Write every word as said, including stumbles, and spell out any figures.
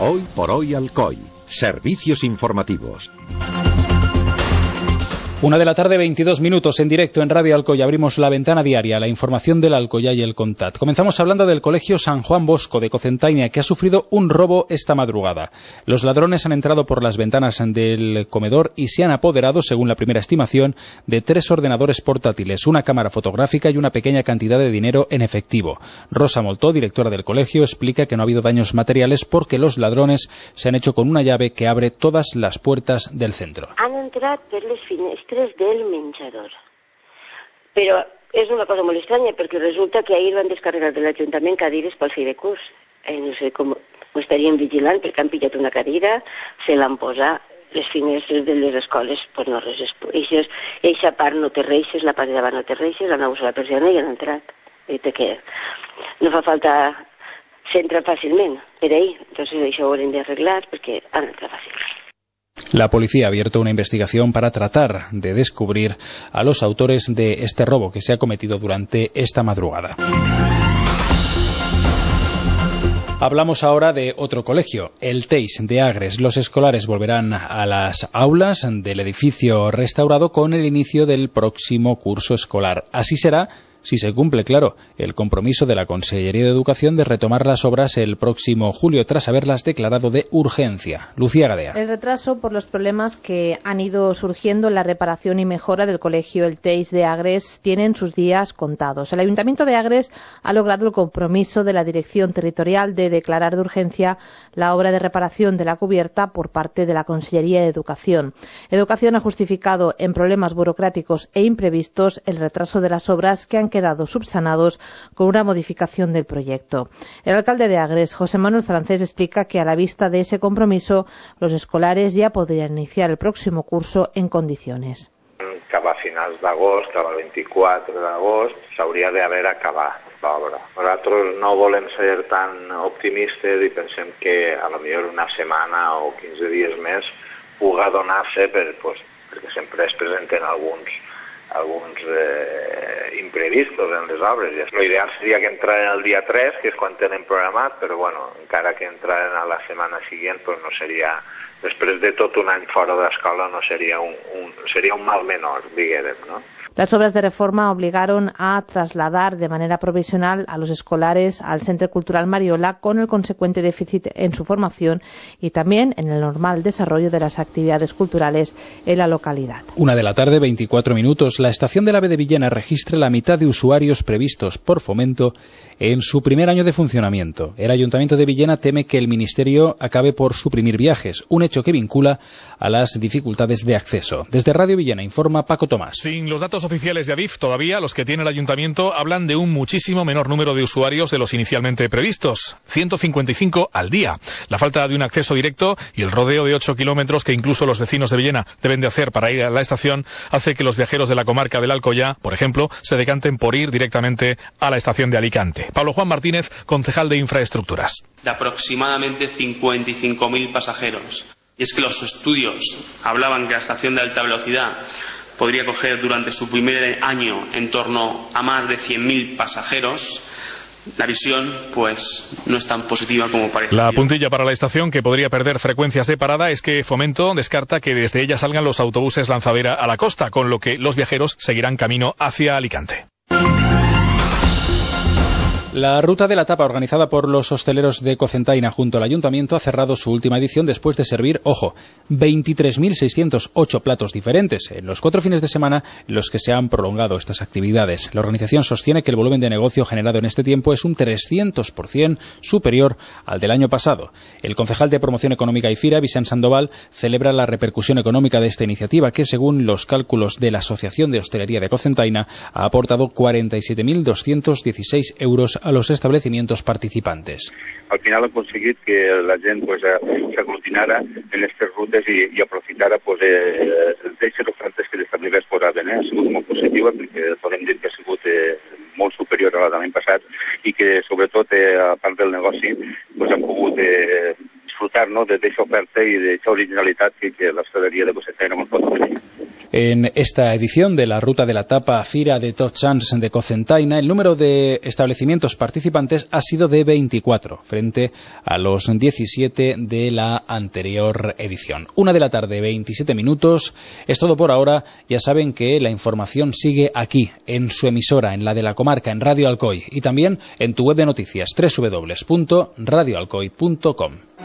Hoy por hoy Alcoy. Servicios informativos. Una de la tarde, veintidós minutos, en directo en Radio Alcoy. Abrimos la ventana diaria, la información del Alcoyá y el Contat. Comenzamos hablando del Colegio San Juan Bosco de Cocentaina, que ha sufrido un robo esta madrugada. Los ladrones han entrado por las ventanas del comedor y se han apoderado, según la primera estimación, de tres ordenadores portátiles, una cámara fotográfica y una pequeña cantidad de dinero en efectivo. Rosa Moltó, directora del colegio, explica que no ha habido daños materiales porque los ladrones se han hecho con una llave que abre todas las puertas del centro. Han entrado por las finestres del menjador. Però és una cosa molt estranya perquè resulta que ahir van descarregar de l'Ajuntament cadires pel fi de curs. Eh, no sé com ho estarien vigilant perquè han pillat una cadira, se l'han posat, les finestres de les escoles pues no res, eixa part no té reixes, la part de davant no té reixes, han abusat la persiana i han entrat. I que no fa falta s'entra fàcilment per ahir, entonces això ho haurem d'arreglar perquè han entrat fàcilment. La policía ha abierto una investigación para tratar de descubrir a los autores de este robo que se ha cometido durante esta madrugada. Hablamos ahora de otro colegio, el Teis de Agres. Los escolares volverán a las aulas del edificio restaurado con el inicio del próximo curso escolar. Así será si se cumple, claro, el compromiso de la Consellería de Educación de retomar las obras el próximo julio, tras haberlas declarado de urgencia. Lucía Gadea. El retraso por los problemas que han ido surgiendo en la reparación y mejora del colegio El Teis de Agres tienen sus días contados. El Ayuntamiento de Agres ha logrado el compromiso de la Dirección Territorial de declarar de urgencia la obra de reparación de la cubierta por parte de la Consellería de Educación. Educación ha justificado en problemas burocráticos e imprevistos el retraso de las obras que han quedado subsanados con una modificación del proyecto. El alcalde de Agres, José Manuel Francés, explica que a la vista de ese compromiso, los escolares ya podrían iniciar el próximo curso en condiciones. Cap a finals d'agost, cap al vint-i-quatre d'agost, s'hauria d'haver acabat l'obra. Nosaltres no volem ser tan optimistes i pensem que a lo millor una setmana o quinze dies més puga donar-se per, pues, perquè sempre es presenten alguns alguns eh, imprevistos en les obres. L'ideal seria que entraren el dia tres, que és quan tenen programat, però bueno, encara que entraren a la setmana següent, pues no seria, després de tot un any fora d'escola, no seria un, un, seria un mal menor, diguem, no? Las obras de reforma obligaron a trasladar de manera provisional a los escolares al Centro Cultural Mariola, con el consecuente déficit en su formación y también en el normal desarrollo de las actividades culturales en la localidad. Una de la tarde, veinticuatro minutos. La estación del AVE de Villena registra la mitad de usuarios previstos por Fomento en su primer año de funcionamiento. El Ayuntamiento de Villena teme que el Ministerio acabe por suprimir viajes, un hecho que vincula a las dificultades de acceso. Desde Radio Villena informa Paco Tomás. Sin los datos oficiales de Adif, todavía los que tiene el Ayuntamiento hablan de un muchísimo menor número de usuarios de los inicialmente previstos, ciento cincuenta y cinco al día. La falta de un acceso directo y el rodeo de ocho kilómetros que incluso los vecinos de Villena deben de hacer para ir a la estación hace que los viajeros de la comarca del Alcoyá, por ejemplo, se decanten por ir directamente a la estación de Alicante. Pablo Juan Martínez, concejal de Infraestructuras. De aproximadamente cincuenta y cinco mil pasajeros. Y es que los estudios hablaban que la estación de alta velocidad podría coger durante su primer año en torno a más de cien mil pasajeros. La visión, pues, no es tan positiva como parece. La puntilla para la estación, que podría perder frecuencias de parada, es que Fomento descarta que desde ella salgan los autobuses Lanzadera a la costa, con lo que los viajeros seguirán camino hacia Alicante. La Ruta de la Tapa, organizada por los hosteleros de Cocentaina junto al Ayuntamiento, ha cerrado su última edición después de servir, ojo, veintitrés mil seiscientos ocho platos diferentes en los cuatro fines de semana en los que se han prolongado estas actividades. La organización sostiene que el volumen de negocio generado en este tiempo es un trescientos por ciento superior al del año pasado. El concejal de Promoción Económica y FIRA, Vicent Sandoval, celebra la repercusión económica de esta iniciativa, que según los cálculos de la Asociación de Hostelería de Cocentaina ha aportado cuarenta y siete mil doscientos dieciséis euros a los establecimientos participantes. Al final ha aconseguit que la gent pues, s'aglutinara en aquestes rutes i, i aprofitara pues, eh, d'aquestes ofertes que l'establiment posaven. Eh? Ha sigut molt positiva perquè podem dir que ha sigut eh, molt superior a l'any passat i que sobretot eh, a part del negoci pues, han pogut eh, disfrutar aprovechar, no?, d'aquesta oferta i d'aquesta originalitat que, que l'hostaleria de Cocentaina ens pot oferir. En esta edición de la Ruta de la Tapa Fira de Tots Sants de Cocentaina, el número de establecimientos participantes ha sido de veinticuatro, frente a los diecisiete de la anterior edición. Una de la tarde, veintisiete minutos. Es todo por ahora. Ya saben que la información sigue aquí, en su emisora, en la de la comarca, en Radio Alcoy, y también en tu web de noticias, doble u doble u doble u punto radio alcoy punto com.